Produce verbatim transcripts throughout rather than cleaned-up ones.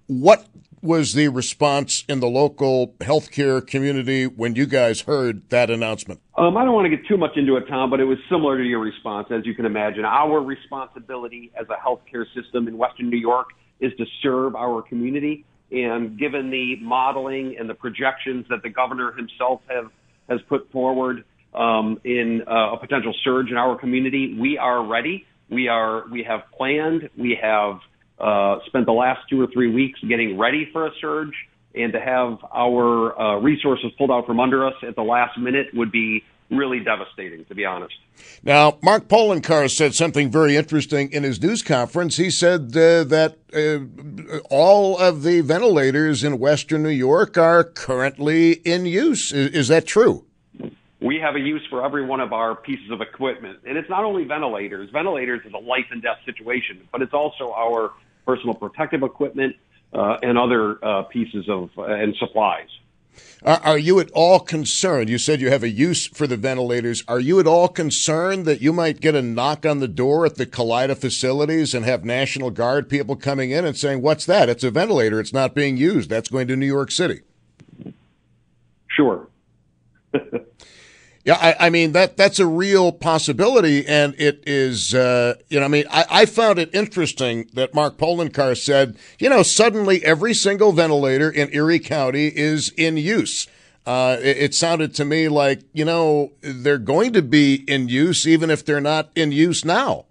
What was the response in the local healthcare community when you guys heard that announcement? Um, I don't want to get too much into it, Tom, but it was similar to your response, as you can imagine. Our responsibility as a healthcare system in Western New York is to serve our community. And given the modeling and the projections that the governor himself have has put forward um, in uh, a potential surge in our community, we are ready. We are we have planned. We have uh, spent the last two or three weeks getting ready for a surge. And to have our uh, resources pulled out from under us at the last minute would be really devastating, to be honest. Now, Mark Poloncarz said something very interesting in his news conference. He said uh, that uh, all of the ventilators in Western New York are currently in use. Is, is that true? We have a use for every one of our pieces of equipment. And it's not only ventilators. Ventilators is a life and death situation, but it's also our personal protective equipment uh, and other uh, pieces of uh, and supplies. Are, are you at all concerned? You said you have a use for the ventilators. Are you at all concerned that you might get a knock on the door at the Kaleida facilities and have National Guard people coming in and saying, what's that? It's a ventilator. It's not being used. That's going to New York City. Sure. Yeah, I, I mean, that that's a real possibility, and it is, uh, you know, I mean, I, I found it interesting that Mark Poloncarz said, you know, suddenly every single ventilator in Erie County is in use. Uh, it, it sounded to me like, you know, they're going to be in use even if they're not in use now.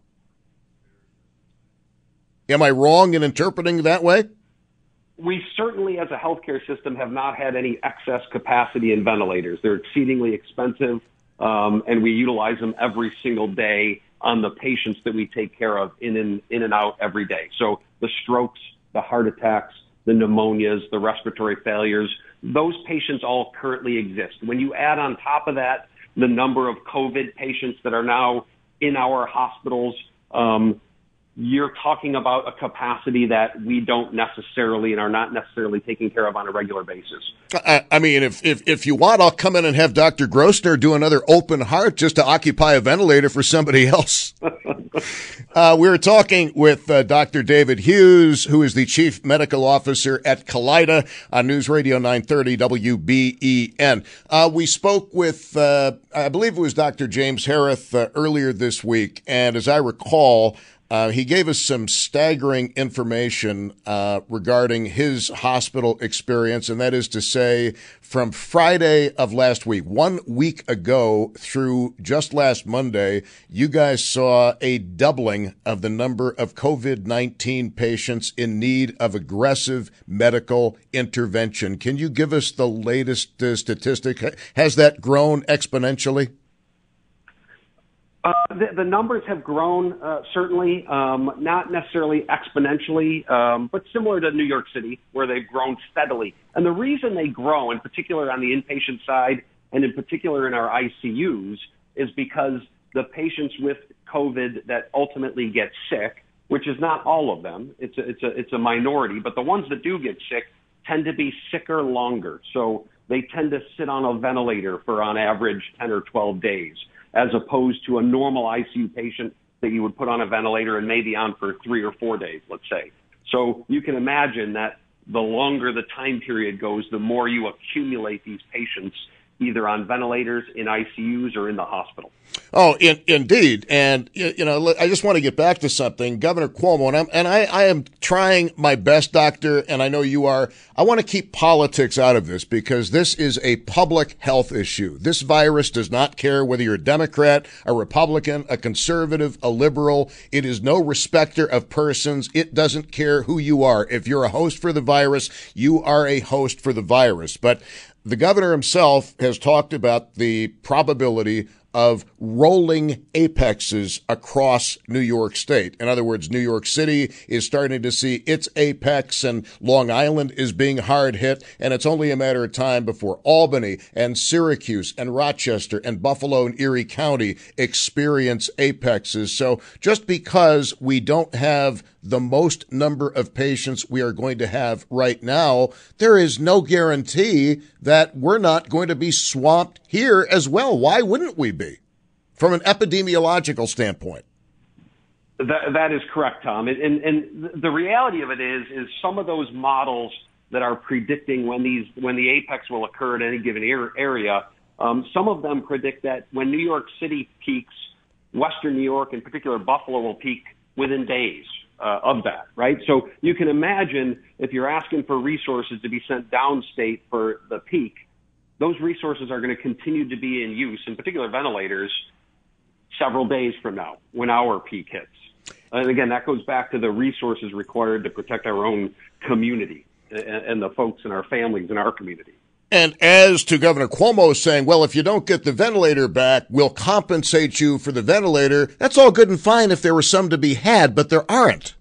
Am I wrong in interpreting it that way? We certainly, as a healthcare system, have not had any excess capacity in ventilators. They're exceedingly expensive, um, and we utilize them every single day on the patients that we take care of in and, in and out every day. So the strokes, the heart attacks, the pneumonias, the respiratory failures, those patients all currently exist. When you add on top of that the number of COVID patients that are now in our hospitals, um, you're talking about a capacity that we don't necessarily and are not necessarily taking care of on a regular basis. I, I mean, if, if if you want, I'll come in and have Doctor Grossner do another open heart just to occupy a ventilator for somebody else. uh, we were talking with uh, Doctor David Hughes, who is the Chief Medical Officer at Kaleida on News Radio nine thirty W B E N. Uh, we spoke with, uh, I believe it was Doctor James Hareth uh, earlier this week, and as I recall, Uh, he gave us some staggering information uh, regarding his hospital experience, and that is to say, from Friday of last week, one week ago through just last Monday, you guys saw a doubling of the number of COVID nineteen patients in need of aggressive medical intervention. Can you give us the latest uh, statistic? Has that grown exponentially? Uh, the, the numbers have grown, uh, certainly, um, not necessarily exponentially, um, but similar to New York City, where they've grown steadily. And the reason they grow, in particular on the inpatient side, and in particular in our I C Us, is because the patients with COVID that ultimately get sick, which is not all of them, it's a, it's a, it's a minority, but the ones that do get sick tend to be sicker longer. So they tend to sit on a ventilator for on average ten or twelve days. As opposed to a normal I C U patient that you would put on a ventilator and maybe on for three or four days, let's say. So you can imagine that the longer the time period goes, the more you accumulate these patients either on ventilators, in I C Us, or in the hospital. Oh, in, indeed. And, you know, I just want to get back to something. Governor Cuomo, and, I'm, and I, I am trying my best, Doctor, and I know you are. I want to keep politics out of this because this is a public health issue. This virus does not care whether you're a Democrat, a Republican, a conservative, a liberal. It is no respecter of persons. It doesn't care who you are. If you're a host for the virus, you are a host for the virus. But the governor himself has talked about the probability of rolling apexes across New York State. In other words, New York City is starting to see its apex and Long Island is being hard hit, and it's only a matter of time before Albany and Syracuse and Rochester and Buffalo and Erie County experience apexes. So just because we don't have the most number of patients we are going to have right now, there is no guarantee that we're not going to be swamped here as well. Why wouldn't we be? From an epidemiological standpoint. That, that is correct, Tom. And, and, and the reality of it is, is some of those models that are predicting when these, when the apex will occur at any given area, um, some of them predict that when New York City peaks, Western New York, in particular Buffalo, will peak within days uh, of that, right? So you can imagine if you're asking for resources to be sent downstate for the peak, those resources are going to continue to be in use, in particular ventilators, several days from now when our peak hits. And again, that goes back to the resources required to protect our own community and, and the folks and our families in our community. And as to Governor Cuomo saying, well, if you don't get the ventilator back, we'll compensate you for the ventilator. That's all good and fine if there were some to be had, but there aren't.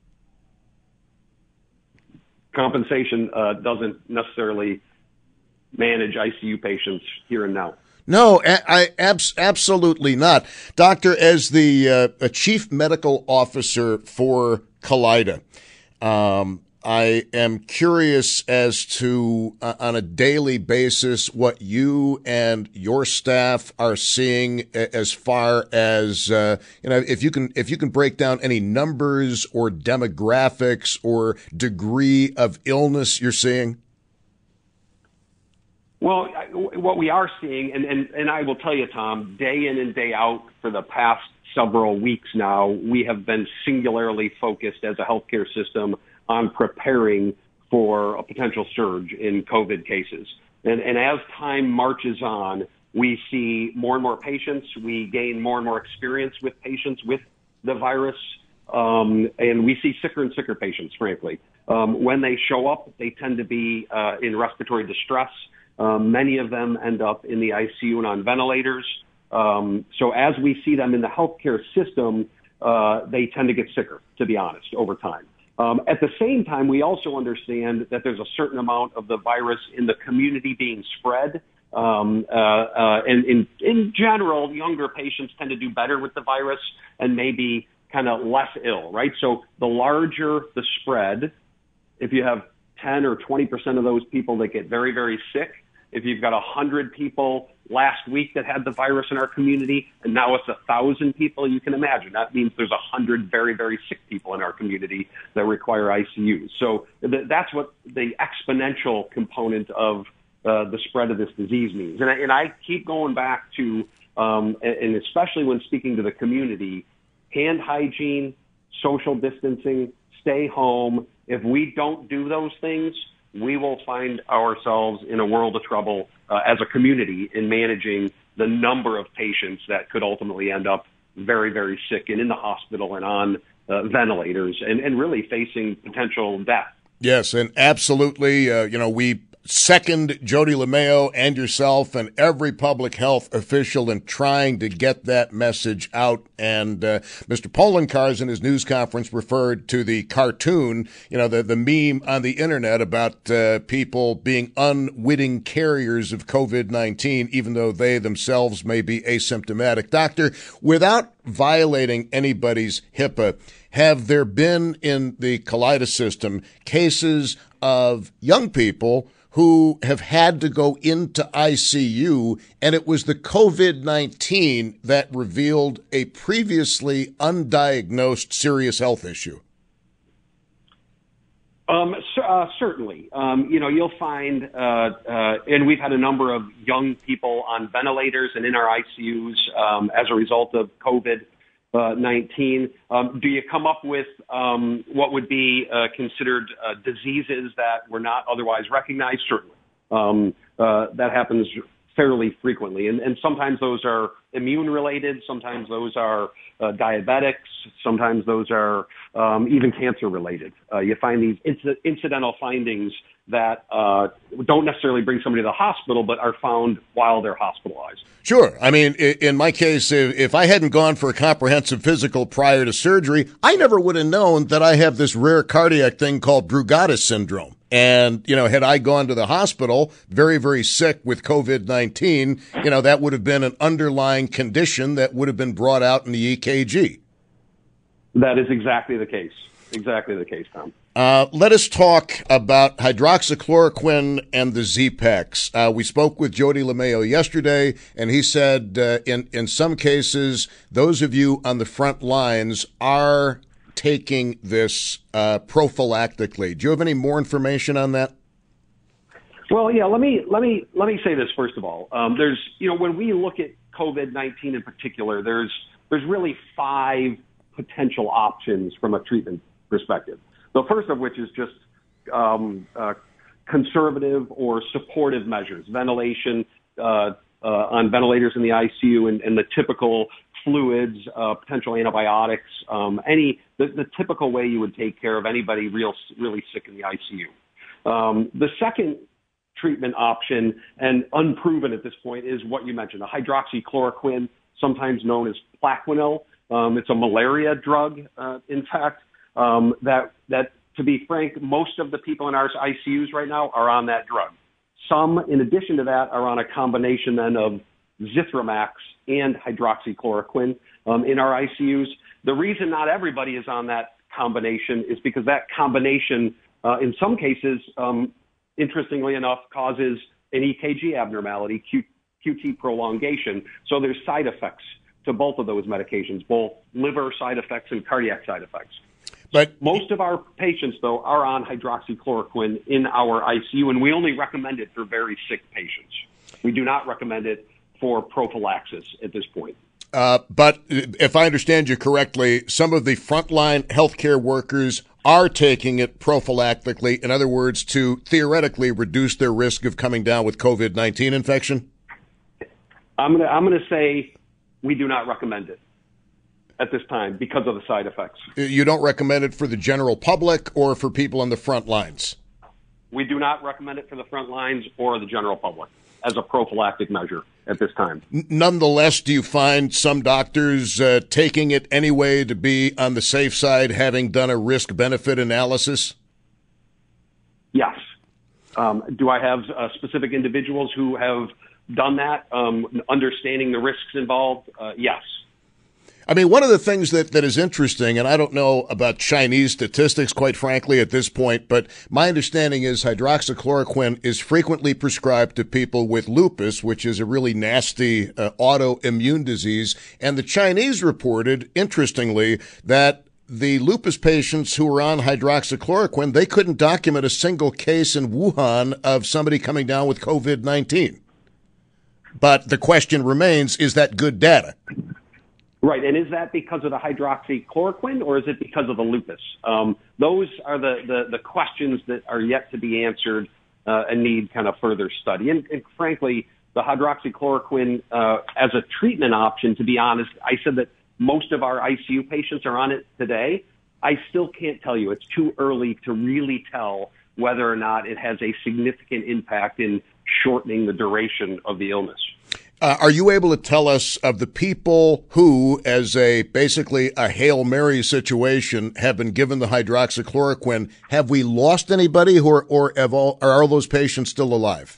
Compensation uh, doesn't necessarily manage I C U patients here and now. No, I, I abs- absolutely not. Doctor, as the uh, a chief medical officer for Kaleida, um, I am curious as to, uh, on a daily basis, what you and your staff are seeing as far as, uh, you know, if you can, if you can break down any numbers or demographics or degree of illness you're seeing. Well, what we are seeing, and, and, and I will tell you, Tom, day in and day out for the past several weeks now, we have been singularly focused as a healthcare system on preparing for a potential surge in COVID cases. And, and as time marches on, we see more and more patients. We gain more and more experience with patients with the virus. Um, and we see sicker and sicker patients, frankly. Um, when they show up, they tend to be uh, in respiratory distress. Um, many of them end up in the I C U and on ventilators. Um, so as we see them in the healthcare system, uh, they tend to get sicker, to be honest, over time. Um, at the same time, we also understand that there's a certain amount of the virus in the community being spread. Um, uh, uh, and in, in general, younger patients tend to do better with the virus and maybe kind of less ill, right? So the larger the spread, if you have ten or twenty percent of those people that get very, very sick, if you've got one hundred people last week that had the virus in our community, and now it's one thousand people, you can imagine that means there's one hundred very, very sick people in our community that require I C Us. So th- that's what the exponential component of uh, the spread of this disease means. And I, and I keep going back to, um, and especially when speaking to the community, hand hygiene, social distancing, stay home. If we don't do those things, we will find ourselves in a world of trouble uh, as a community in managing the number of patients that could ultimately end up very, very sick and in the hospital and on uh, ventilators and, and really facing potential death. Yes, and absolutely, uh, you know, we second Jody LeMayo and yourself and every public health official in trying to get that message out. And uh, Mister Poloncarz in his news conference referred to the cartoon, you know, the, the meme on the internet about uh, people being unwitting carriers of COVID nineteen, even though they themselves may be asymptomatic. Doctor, without violating anybody's HIPAA, have there been in the Kaleida system cases of young people who have had to go into I C U, and it was the COVID nineteen that revealed a previously undiagnosed serious health issue? Um, uh, certainly. Um, you know, you'll find, uh, uh, and we've had a number of young people on ventilators and in our I C Us um, as a result of COVID nineteen. Um, do you come up with um, what would be uh, considered uh, diseases that were not otherwise recognized? Certainly. Um, uh, that happens fairly frequently. And, and sometimes those are immune related. Sometimes those are uh, diabetics. Sometimes those are um, even cancer related. Uh, you find these inc- incidental findings that uh, don't necessarily bring somebody to the hospital, but are found while they're hospitalized. Sure. I mean, in my case, if I hadn't gone for a comprehensive physical prior to surgery, I never would have known that I have this rare cardiac thing called Brugada syndrome. And, you know, had I gone to the hospital very, very sick with COVID nineteen, you know, that would have been an underlying condition that would have been brought out in the E K G. That is exactly the case. Exactly the case, Tom. Uh, let us talk about hydroxychloroquine and the Z-Paks. Uh, we spoke with Jody LeMayo yesterday, and he said uh, in, in some cases, those of you on the front lines are taking this uh, prophylactically. Do you have any more information on that? Well, yeah, let me let me let me say this first of all. Um, there's, you know, when we look at COVID nineteen in particular, there's there's really five potential options from a treatment perspective. The first of which is just um, uh, conservative or supportive measures, ventilation uh, uh, on ventilators in the I C U, and, and the typical fluids, uh, potential antibiotics, um, any the, the typical way you would take care of anybody real really sick in the I C U. Um, the second treatment option, and unproven at this point, is what you mentioned, a hydroxychloroquine, sometimes known as Plaquenil. Um, it's a malaria drug, uh, in fact. Um, that, that, to be frank, most of the people in our I C Us right now are on that drug. Some, in addition to that, are on a combination then of Zithromax and hydroxychloroquine um, in our I C Us. The reason not everybody is on that combination is because that combination, uh, in some cases, um, interestingly enough, causes an E K G abnormality, Q, QT prolongation. So there's side effects to both of those medications, both liver side effects and cardiac side effects. But most of our patients, though, are on hydroxychloroquine in our I C U, and we only recommend it for very sick patients. We do not recommend it for prophylaxis at this point. Uh, but if I understand you correctly, some of the frontline healthcare workers are taking it prophylactically, in other words, to theoretically reduce their risk of coming down with COVID nineteen infection? I'm going to I'm going to say we do not recommend it at this time because of the side effects. You don't recommend it for the general public or for people on the front lines? We do not recommend it for the front lines or the general public as a prophylactic measure at this time. Nonetheless, do you find some doctors uh, taking it anyway to be on the safe side, having done a risk-benefit analysis? Yes. Um, do I have uh, specific individuals who have done that, um, understanding the risks involved? Uh, yes. I mean, one of the things that, that is interesting, and I don't know about Chinese statistics, quite frankly, at this point, but my understanding is hydroxychloroquine is frequently prescribed to people with lupus, which is a really nasty uh, autoimmune disease. And the Chinese reported, interestingly, that the lupus patients who were on hydroxychloroquine, they couldn't document a single case in Wuhan of somebody coming down with COVID nineteen. But the question remains, is that good data? Right, and is that because of the hydroxychloroquine or is it because of the lupus? Um, those are the, the, the questions that are yet to be answered uh, and need kind of further study. And, and frankly, the hydroxychloroquine uh, as a treatment option, to be honest, I said that most of our I C U patients are on it today. I still can't tell you. It's too early to really tell whether or not it has a significant impact in shortening the duration of the illness. Uh, are you able to tell us of the people who, as a basically a Hail Mary situation, have been given the hydroxychloroquine? Have we lost anybody, who are, or have all, are all those patients still alive?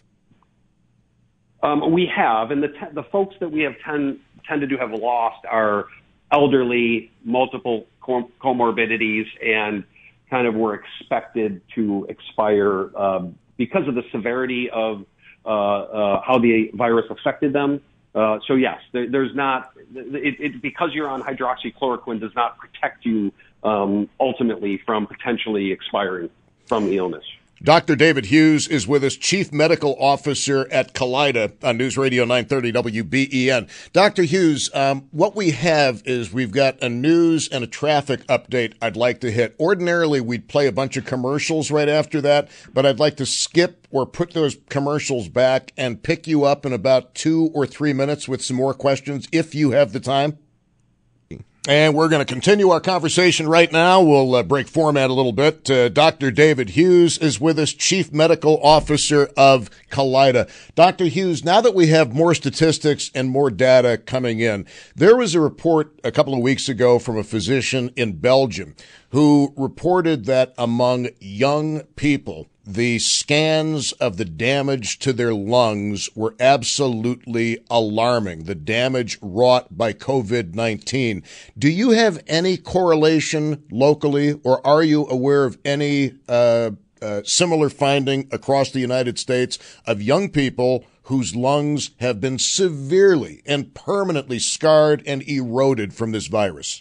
Um, we have, and the te- the folks that we have tend tended to have lost are elderly, multiple com- comorbidities, and kind of were expected to expire um, because of the severity of Uh, uh, how the virus affected them. Uh, so yes, there, there's not, it, it, because you're on hydroxychloroquine does not protect you um, ultimately from potentially expiring from the illness. Doctor David Hughes is with us, Chief Medical Officer at Kaleida on News Radio nine thirty W B E N. Doctor Hughes, um, what we have is we've got a news and a traffic update I'd like to hit. Ordinarily, we'd play a bunch of commercials right after that, but I'd like to skip or put those commercials back and pick you up in about two or three minutes with some more questions, if you have the time. And we're going to continue our conversation right now. We'll uh, break format a little bit. Uh, Doctor David Hughes is with us, Chief Medical Officer of Kaleida. Doctor Hughes, now that we have more statistics and more data coming in, there was a report a couple of weeks ago from a physician in Belgium who reported that among young people the scans of the damage to their lungs were absolutely alarming, the damage wrought by COVID nineteen. Do you have any correlation locally, or are you aware of any uh, uh, similar finding across the United States of young people whose lungs have been severely and permanently scarred and eroded from this virus?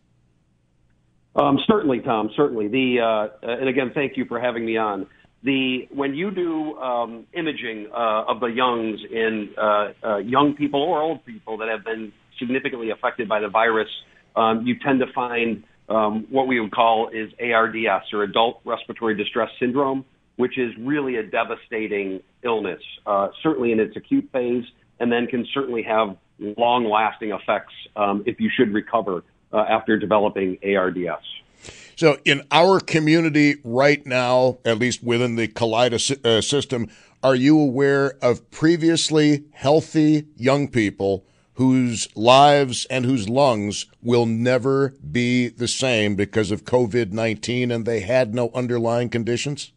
Um, certainly, Tom, certainly. The uh, and again, thank you for having me on. The when you do um, imaging uh, of the youngs in uh, uh, young people or old people that have been significantly affected by the virus, um, you tend to find um, what we would call is A R D S, or Adult Respiratory Distress Syndrome, which is really a devastating illness, uh, certainly in its acute phase, and then can certainly have long-lasting effects um, if you should recover uh, after developing A R D S. So in our community right now, at least within the Kaleida uh, system, are you aware of previously healthy young people whose lives and whose lungs will never be the same because of COVID nineteen and they had no underlying conditions?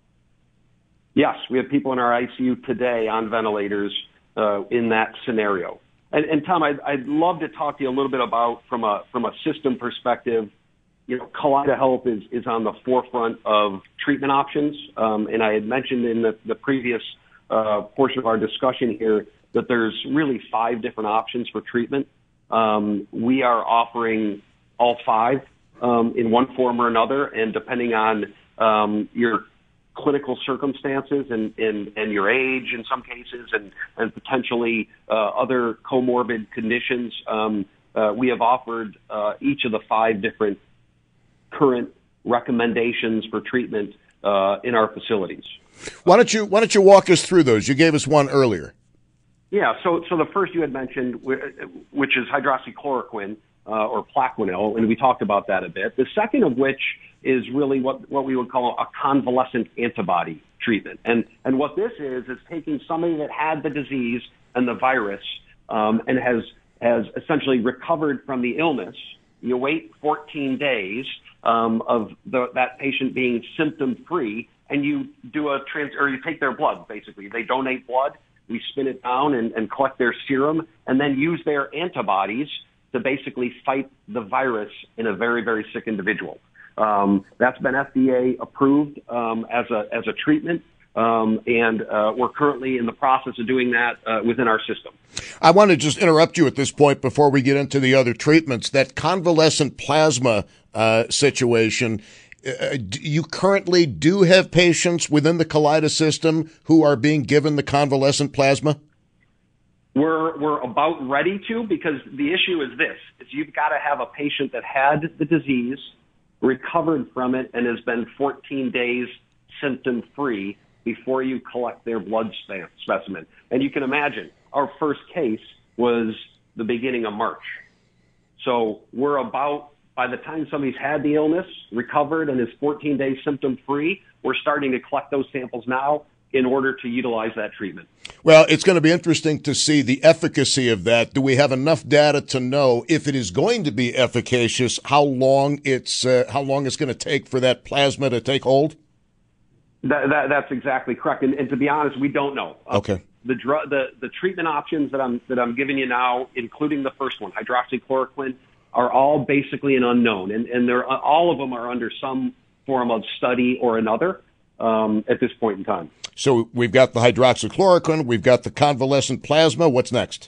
Yes, we have people in our I C U today on ventilators uh, in that scenario. And, and Tom, I'd, I'd love to talk to you a little bit about, from a from a system perspective, you know, Kaleida Health is, is on the forefront of treatment options. Um, and I had mentioned in the, the previous uh, portion of our discussion here that there's really five different options for treatment. Um, we are offering all five um, in one form or another, and depending on um, your clinical circumstances and, and, and your age in some cases, and, and potentially uh, other comorbid conditions, um, uh, we have offered uh, each of the five different current recommendations for treatment uh, in our facilities. Why don't you Why don't you walk us through those? You gave us one earlier. Yeah. So so the first you had mentioned, which is hydroxychloroquine uh, or Plaquenil, and we talked about that a bit. The second of which is really what what we would call a convalescent antibody treatment, and and what this is is taking somebody that had the disease and the virus um, and has has essentially recovered from the illness. You wait fourteen days um, of the, that patient being symptom-free, and you do a trans, or you take their blood, basically. They donate blood, we spin it down and, and collect their serum, and then use their antibodies to basically fight the virus in a very, very sick individual. Um, that's been F D A approved um, as a as a treatment. Um, and uh, we're currently in the process of doing that uh, within our system. I want to just interrupt you at this point before we get into the other treatments. That convalescent plasma uh, situation, uh, you currently do have patients within the Kaleida system who are being given the convalescent plasma? We're we're about ready to, because the issue is this: is you've got to have a patient that had the disease, recovered from it, and has been fourteen days symptom-free before you collect their blood specimen. And you can imagine, our first case was the beginning of March. So we're about, by the time somebody's had the illness, recovered, and is fourteen days symptom-free, we're starting to collect those samples now in order to utilize that treatment. Well, it's going to be interesting to see the efficacy of that. Do we have enough data to know if it is going to be efficacious, how long it's, uh, how long it's going to take for that plasma to take hold? That, that, that's exactly correct. And, and to be honest, we don't know. Okay. The drug, the, the treatment options that I'm that I'm giving you now, including the first one, hydroxychloroquine, are all basically an unknown, and and they're all of them are under some form of study or another um, at this point in time. So we've got the hydroxychloroquine, we've got the convalescent plasma. What's next?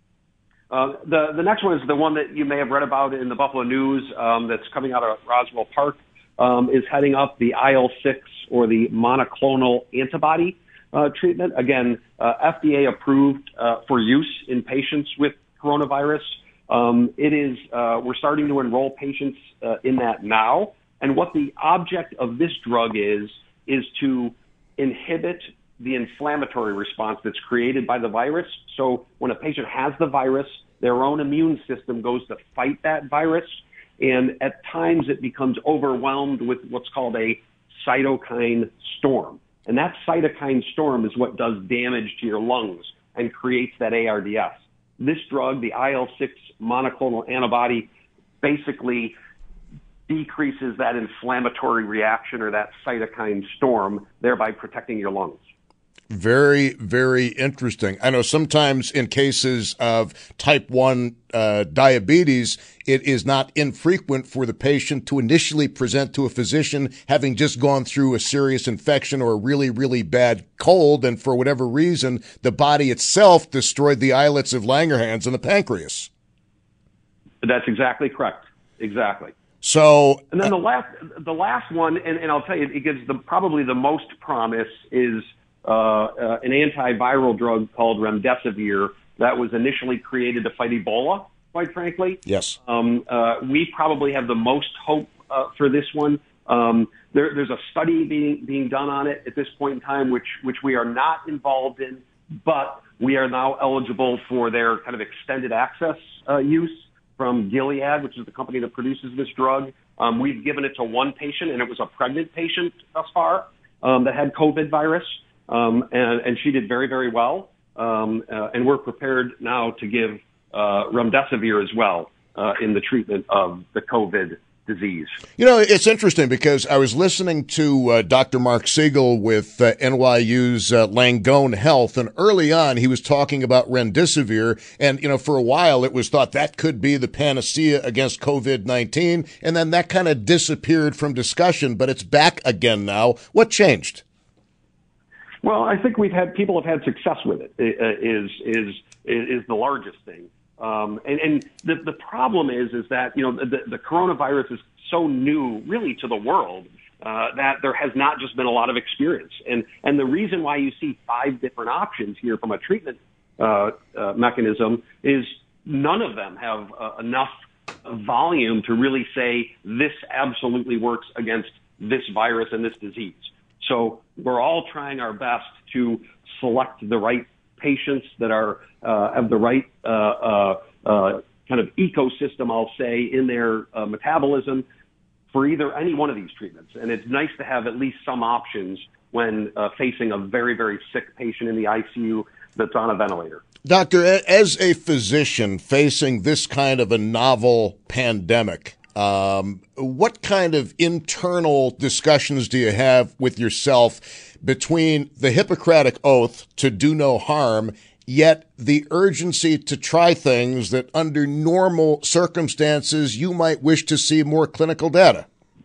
Uh, the the next one is the one that you may have read about in the Buffalo News um, that's coming out of Roswell Park. Um, is heading up the I L six or the monoclonal antibody uh, treatment. Again, uh, F D A approved uh, for use in patients with coronavirus. Um, it is, uh, we're starting to enroll patients uh, in that now. And what the object of this drug is, is to inhibit the inflammatory response that's created by the virus. So when a patient has the virus, their own immune system goes to fight that virus. And at times it becomes overwhelmed with what's called a cytokine storm. And that cytokine storm is what does damage to your lungs and creates that A R D S. This drug, the I L six monoclonal antibody, basically decreases that inflammatory reaction or that cytokine storm, thereby protecting your lungs. Very, very interesting. I know sometimes in cases of type one uh, diabetes, it is not infrequent for the patient to initially present to a physician having just gone through a serious infection or a really, really bad cold, and for whatever reason, the body itself destroyed the islets of Langerhans and the pancreas. That's exactly correct. Exactly. So, and then the last, the last one, and, and I'll tell you, it gives the probably the most promise is uh, uh, an antiviral drug called remdesivir that was initially created to fight Ebola. Quite frankly, yes, um, uh, we probably have the most hope uh, for this one. Um, there, there's a study being being done on it at this point in time, which which we are not involved in, but we are now eligible for their kind of extended access uh, use from Gilead, which is the company that produces this drug. Um, we've given it to one patient, and it was a pregnant patient thus far um, that had COVID virus, um, and, and she did very, very well. Um, uh, and we're prepared now to give uh, remdesivir as well uh, in the treatment of the COVID disease. You know, it's interesting because I was listening to uh, Doctor Mark Siegel with uh, N Y U's uh, Langone Health, and early on he was talking about remdesivir, and, you know, for a while it was thought that could be the panacea against COVID nineteen, and then that kind of disappeared from discussion, but it's back again now. What changed? Well, I think we've had, people have had success with it, is, is, is the largest thing. Um, and, and the, the problem is, is that, you know, the, the coronavirus is so new really to the world, uh, that there has not just been a lot of experience. And, and the reason why you see five different options here from a treatment, uh, uh, mechanism is none of them have uh, enough volume to really say this absolutely works against this virus and this disease. So we're all trying our best to select the right patients that are uh, have the right uh, uh, uh, kind of ecosystem, I'll say, in their uh, metabolism for either any one of these treatments. And it's nice to have at least some options when uh, facing a very, very sick patient in the I C U that's on a ventilator. Doctor, as a physician facing this kind of a novel pandemic, um, what kind of internal discussions do you have with yourself between the Hippocratic Oath to do no harm, yet the urgency to try things that under normal circumstances you might wish to see more clinical data?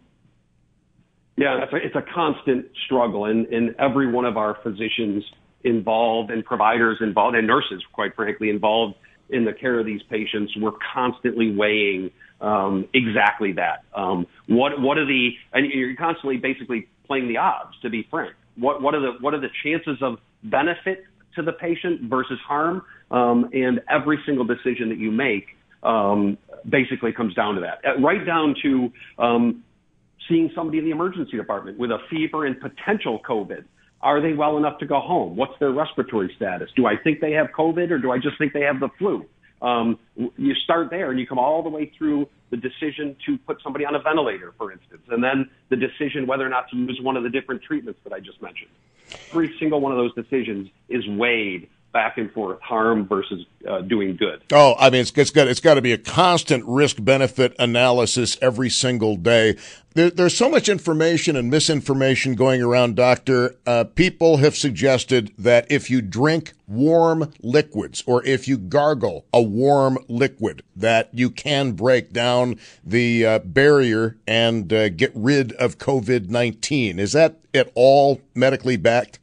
Yeah, that's a, it's a constant struggle, and, and every one of our physicians involved and providers involved and nurses, quite frankly, involved in the care of these patients, we're constantly weighing um, exactly that. Um, what what are the, and you're constantly basically playing the odds, to be frank. What what are the what are the chances of benefit to the patient versus harm? Um, and every single decision that you make um, basically comes down to that, uh, right down to um, seeing somebody in the emergency department with a fever and potential COVID. Are they well enough to go home? What's their respiratory status? Do I think they have COVID, or do I just think they have the flu? Um, you start there and you come all the way through the decision to put somebody on a ventilator, for instance, and then the decision whether or not to use one of the different treatments that I just mentioned. Every single one of those decisions is weighed back and forth, harm versus uh, doing good. Oh, I mean, it's, it's got it's got to be a constant risk-benefit analysis every single day. There, there's so much information and misinformation going around, Doctor. Uh, people have suggested that if you drink warm liquids or if you gargle a warm liquid, that you can break down the uh, barrier and uh, get rid of COVID nineteen. Is that at all medically backed?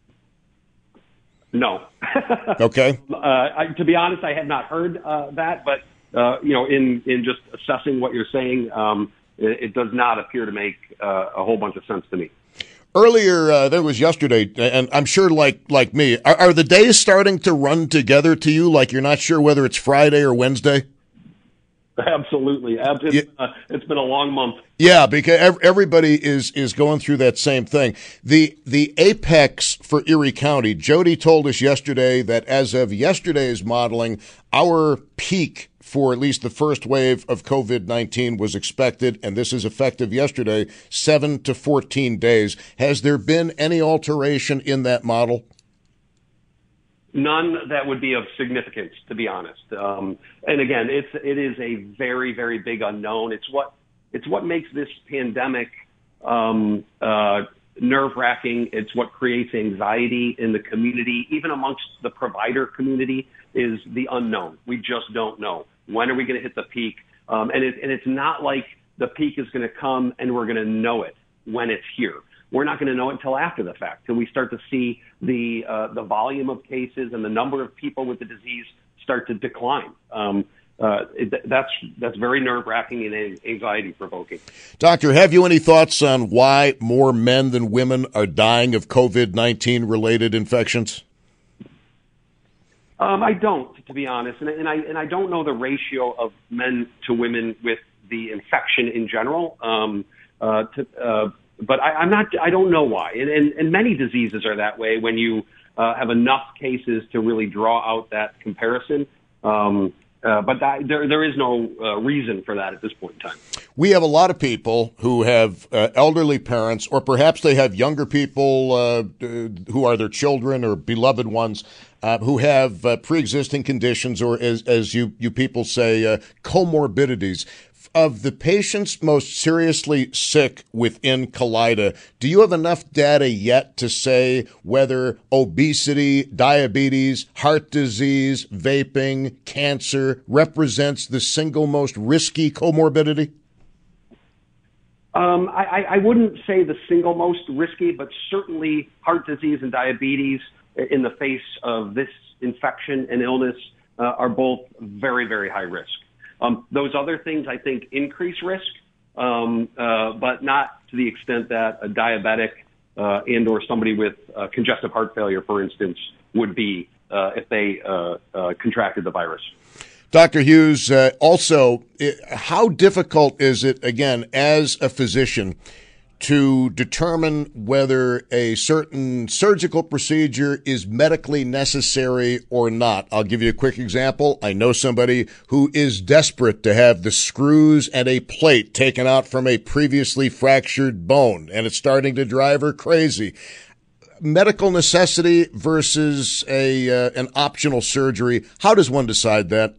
No. Okay. Uh, I, to be honest, I have not heard uh, that, but uh, you know, in in just assessing what you're saying, um, it, it does not appear to make uh, a whole bunch of sense to me. Earlier, uh, there was yesterday, and I'm sure, like like me, are, are the days starting to run together to you? Like you're not sure whether it's Friday or Wednesday? Absolutely. It's, yeah. uh, it's been a long month. Yeah, because everybody is is going through that same thing. The the apex for Erie County, Jody told us yesterday that as of yesterday's modeling, our peak for at least the first wave of COVID nineteen was expected, and this is effective yesterday, seven to fourteen days. Has there been any alteration in that model? None that would be of significance, to be honest. Um, and again, it's it is a very, very big unknown. It's what It's what makes this pandemic um, uh, nerve-wracking. It's what creates anxiety in the community, even amongst the provider community, is the unknown. We just don't know. When are we going to hit the peak? Um, and, it, and it's not like the peak is going to come and we're going to know it when it's here. We're not going to know it until after the fact, till we start to see the uh, the volume of cases and the number of people with the disease start to decline. Um, uh, it, that's that's very nerve-wracking and anxiety-provoking. Doctor, have you any thoughts on why more men than women are dying of COVID nineteen related infections? Um, I don't, to be honest, and, and I and I don't know the ratio of men to women with the infection in general. Um, uh, to, uh, but I, I'm not. I don't know why, and, and, and many diseases are that way when you uh, have enough cases to really draw out that comparison. Um, uh, but that, there there is no uh, reason for that at this point in time. We have a lot of people who have uh, elderly parents, or perhaps they have younger people uh, who are their children or beloved ones, uh, who have uh, pre-existing conditions, or as, as you, you people say, uh, comorbidities. Of the patients most seriously sick within Kaleida, do you have enough data yet to say whether obesity, diabetes, heart disease, vaping, cancer represents the single most risky comorbidity? Um, I, I wouldn't say the single most risky, but certainly heart disease and diabetes in the face of this infection and illness uh, are both very, very high risk. Um, those other things, I think, increase risk, um, uh, but not to the extent that a diabetic uh, and or somebody with uh, congestive heart failure, for instance, would be uh, if they uh, uh, contracted the virus. Doctor Hughes, uh, also, it, how difficult is it, again, as a physician, to determine whether a certain surgical procedure is medically necessary or not? I'll give you a quick example. I know somebody who is desperate to have the screws and a plate taken out from a previously fractured bone, and it's starting to drive her crazy. Medical necessity versus a uh, an optional surgery. How does one decide that?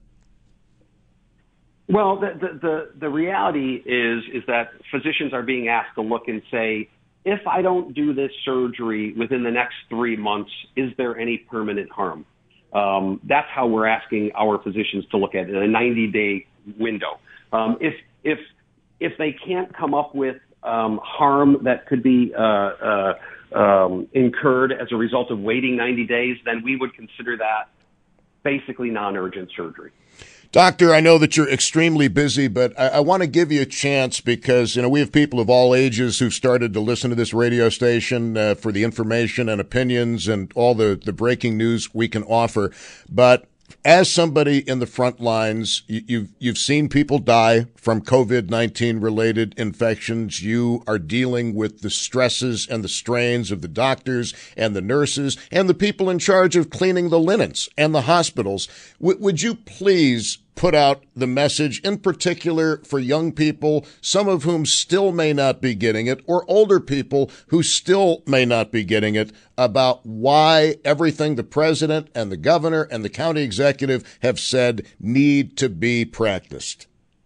Well, the, the, the, the reality is, is that physicians are being asked to look and say, if I don't do this surgery within the next three months, is there any permanent harm? Um, that's how we're asking our physicians to look at it in a ninety-day window. Um, if, if, if they can't come up with um, harm that could be uh, uh, um, incurred as a result of waiting ninety days, then we would consider that basically non-urgent surgery. Doctor, I know that you're extremely busy, but I, I want to give you a chance because, you know, we have people of all ages who've started to listen to this radio station uh, for the information and opinions and all the, the breaking news we can offer. But as somebody in the front lines, you, you've you've seen people die from COVID nineteen related infections. You are dealing with the stresses and the strains of the doctors and the nurses and the people in charge of cleaning the linens and the hospitals. W- would you please put out the message, in particular for young people, some of whom still may not be getting it, or older people who still may not be getting it, about why everything the president and the governor and the county executive have said need to be practiced?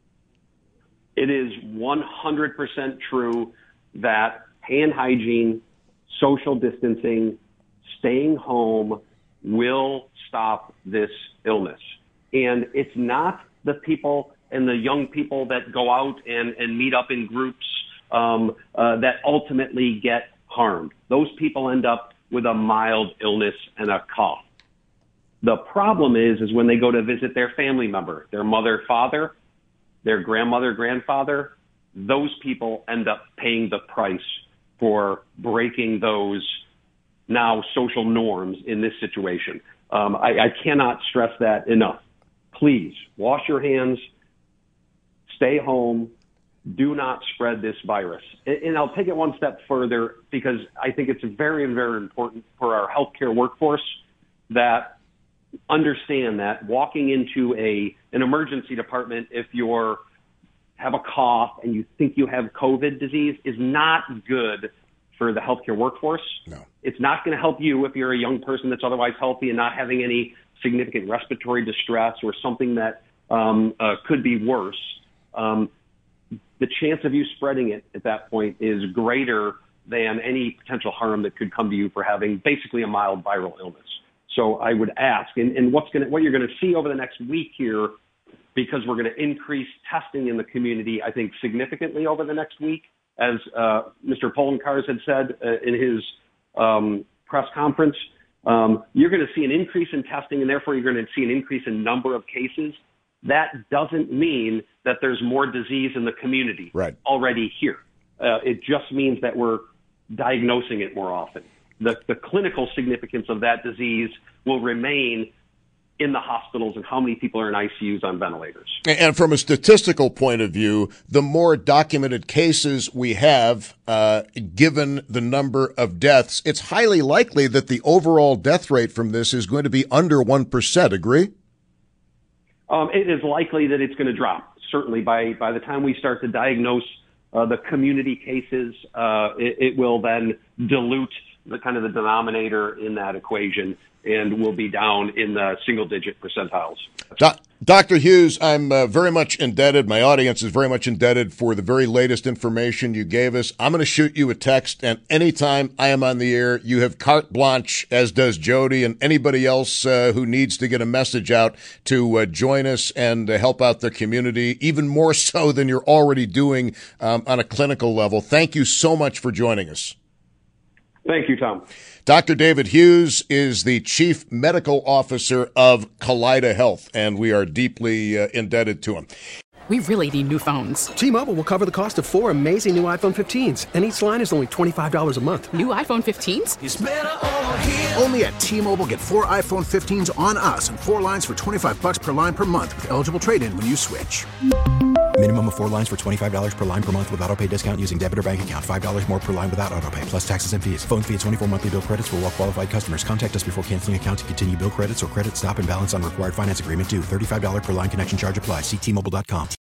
It is one hundred percent true that hand hygiene, social distancing, staying home will stop this illness. And it's not the people and the young people that go out and, and meet up in groups um, uh, that ultimately get harmed. Those people end up with a mild illness and a cough. The problem is, is when they go to visit their family member, their mother, father, their grandmother, grandfather, those people end up paying the price for breaking those now social norms in this situation. Um, I, I cannot stress that enough. Please wash your hands, stay home, do not spread this virus. And, and I'll take it one step further because I think it's very, very important for our healthcare workforce that understand that walking into a an emergency department if you're have a cough and you think you have COVID disease is not good for the healthcare workforce. No. It's not going to help you if you're a young person that's otherwise healthy and not having any significant respiratory distress or something that um, uh, could be worse. Um, the chance of you spreading it at that point is greater than any potential harm that could come to you for having basically a mild viral illness. So I would ask, and, and what's going to, what you're going to see over the next week here, because we're going to increase testing in the community, I think, significantly over the next week, as uh, Mister Poloncarz had said uh, in his um, press conference. Um, you're going to see an increase in testing, and therefore you're going to see an increase in number of cases. That doesn't mean that there's more disease in the community right. already here. Uh, it just means that we're diagnosing it more often. The, the clinical significance of that disease will remain in the hospitals and how many people are in I C Us on ventilators. And from a statistical point of view, the more documented cases we have, uh, given the number of deaths, it's highly likely that the overall death rate from this is going to be under one percent. Agree? Um, it is likely that it's going to drop. Certainly by, by the time we start to diagnose uh, the community cases, uh, it, it will then dilute the kind of the denominator in that equation, and will be down in the single-digit percentiles. Do- Doctor Hughes, I'm uh, very much indebted. My audience is very much indebted for the very latest information you gave us. I'm going to shoot you a text, and anytime I am on the air, you have carte blanche, as does Jody and anybody else uh, who needs to get a message out to uh, join us and uh, help out the community, even more so than you're already doing um, on a clinical level. Thank you so much for joining us. Thank you, Tom. Doctor David Hughes is the Chief Medical Officer of Kaleida Health, and we are deeply uh, indebted to him. We really need new phones. T-Mobile will cover the cost of four amazing new iPhone fifteens, and each line is only twenty-five dollars a month. New iPhone fifteens? It's better over here. Only at T-Mobile, get four iPhone fifteens on us and four lines for twenty-five dollars per line per month with eligible trade-in when you switch. Minimum of four lines for twenty-five dollars per line per month with autopay discount using debit or bank account. five dollars more per line without autopay, plus taxes and fees. Phone fee at twenty-four monthly bill credits for well-qualified customers. Contact us before canceling account to continue bill credits or credit stop and balance on required finance agreement due. thirty-five dollars per line connection charge applies. See T Mobile dot com.